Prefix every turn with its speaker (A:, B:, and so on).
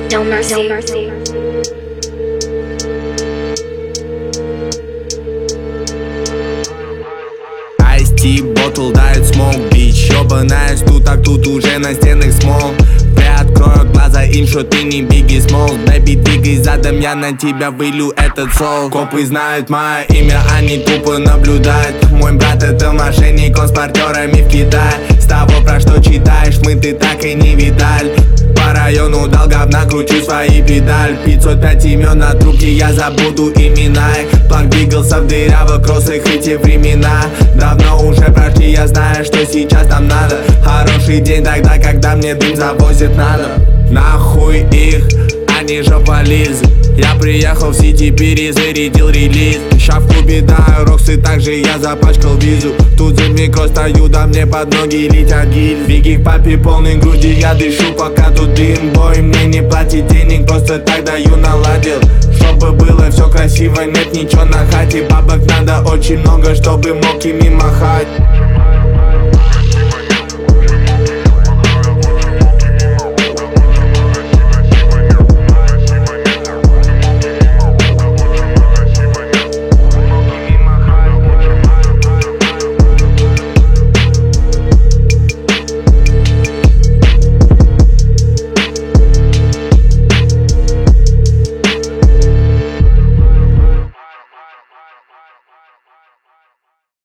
A: No mercy.
B: Ice-T bottle дает смог, бич. Ёбаная сту, так тут уже на стенах смог. Приоткрою глаза им, что ты не Бигги Смолс. Бэби, двигай задом, я на тебя вылью этот сол. Копы знают мое имя, они тупо наблюдают. Мой брат это мошенник, он с партнерами в Китае. С того, про что читаешь, ты так и не видали. По району долгов накручу свои педаль. 505 имен на трубке, я забуду имена их. План двигался в дырявых кроссах эти времена. Давно уже прошли, я знаю, что сейчас нам надо. Хороший день тогда, когда мне дым завозит на дом. Нахуй их, они жополизы. Я приехал в Сити, перезарядил релиз. Ща в клубе даю роксы, также я запачкал визу. Тут за микро стою, да мне под ноги летят гиль. Беги к папе полной груди, я дышу, пока тут дым. Бой, мне не платить денег, просто так даю наладил. Чтобы было все красиво, нет ничего на хате. Бабок надо очень много, чтобы мог ими махать.